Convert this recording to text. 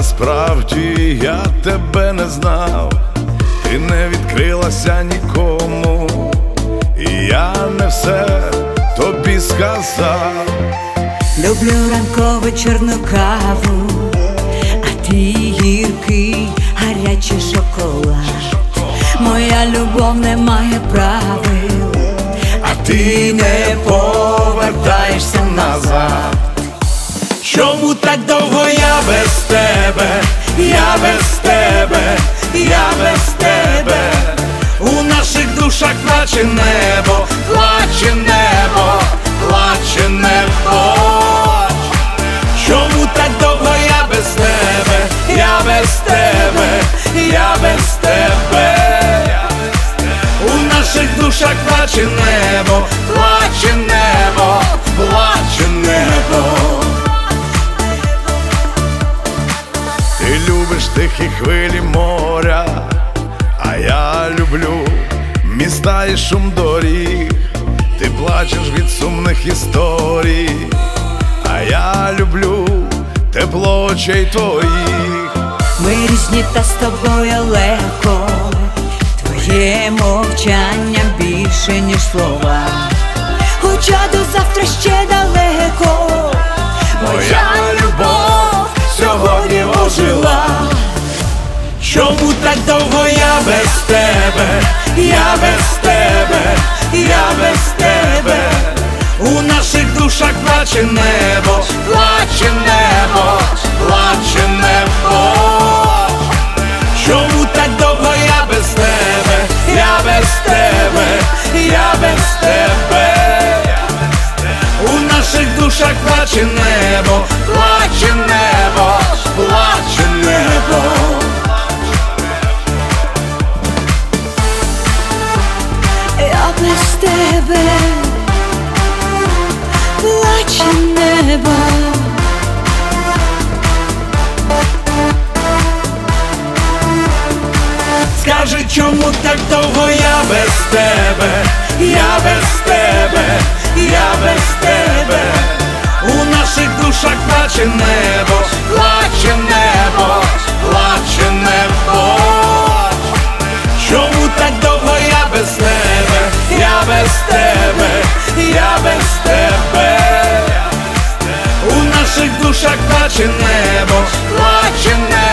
насправді я тебе не знав, ти не відкрилася нікому, і я не все тобі сказав. Люблю ранкову чорну каву, а ти гіркий, гарячий шоколад. Моя любов не має правил, а ти не повертаєшся назад. Чому так довго я без тебе, я без тебе, я без тебе? У наших душах плаче небо, плаче небо, плаче небо. Чому так довго я без тебе, я без тебе, я без тебе? У наших душах плаче небо, плаче небо, плаче небо. Ти любиш тихі хвилі моря, а я люблю міста і шум доріг. Ти плачеш від сумних історій, а я люблю тепло очей твоїх. Ми різні, та з тобою легко, твоє мовчання більше, ніж слова. Хоча до завтра ще далеко, моя любов сьогодні ожила. Чому так довго я без тебе, я без тебе, я без тебе? У наших душах плаче небо, плаче небо, плаче небо. Чому так довго я без тебе, я без тебе, я без тебе? У наших душах плаче небо, плаче небо, плаче небо. Я без тебе, плаче небо. Скажи, чому так довго я без тебе, я без тебе, я без тебе? У наших душах плаче небо, плаче небо, плаче небо. Чому так довго я без тебе, я без тебе, я без тебе? У наших душах плаче небо, плаче небо.